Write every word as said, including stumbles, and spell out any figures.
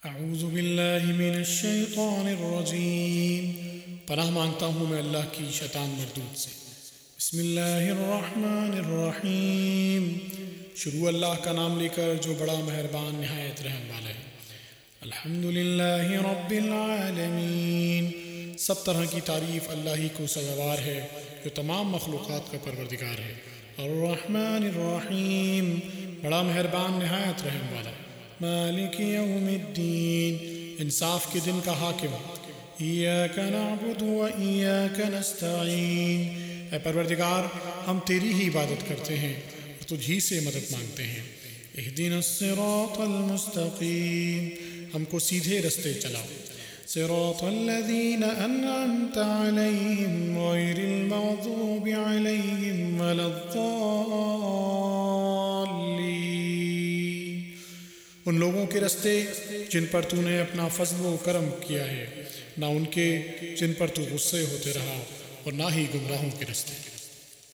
اعوذ باللہ من الشیطان الرجیم، پناہ مانگتا ہوں میں اللہ کی شیطان مردود سے۔ بسم اللہ الرحمن الرحیم، شروع اللہ کا نام لے کر جو بڑا مہربان نہایت رحم والا ہے۔ الحمدللہ رب العالمین، سب طرح کی تعریف اللہ ہی کو سزاوار ہے جو تمام مخلوقات کا پروردگار ہے۔ الرحمن الرحیم، بڑا مہربان نہایت رحم والا۔ مالک یوم الدین، انصاف کے دن کا حاکم۔ ایاک نعبد و ایاک نستعین، اے پروردگار ہم تیری ہی عبادت کرتے ہیں اور تجھ ہی سے مدد مانگتے ہیں۔ اہدنا الصراط المستقیم، ہم کو سیدھے رستے چلاؤ۔ صراط الذین انعمت علیہم غیر المغضوب علیہم ولا الضالین، ان لوگوں کے رستے جن پر تو نے اپنا فضل و کرم کیا ہے، نہ ان کے جن پر تو غصے ہوتے رہا، اور نہ ہی گمراہوں کے رستے۔